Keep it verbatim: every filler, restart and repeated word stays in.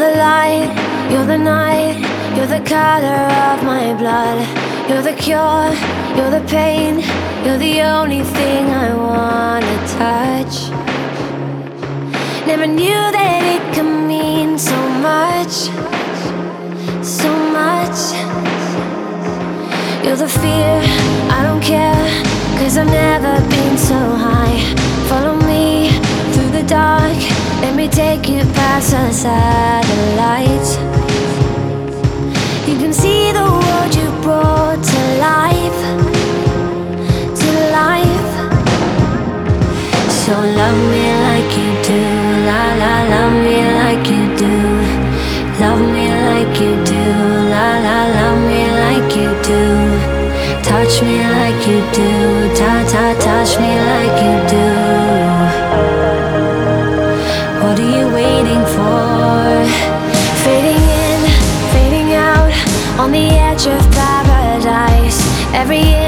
the light, you're the night, you're the color of my blood. You're the cure, you're the pain, you're the only thing I wanna touch. Never knew that it could mean so much, so much. You're the fear, I don't care, cause I've never been so high. Follow me through the dark, let me take you past the satellites. You can see the world you brought to life, to life. So love me like you do, la la, love me like you do. Love me like you do, la la, love me like you do. Touch me like you do, ta ta, touch me like you do. What are you waiting for? Fading in, fading out, on the edge of paradise. Every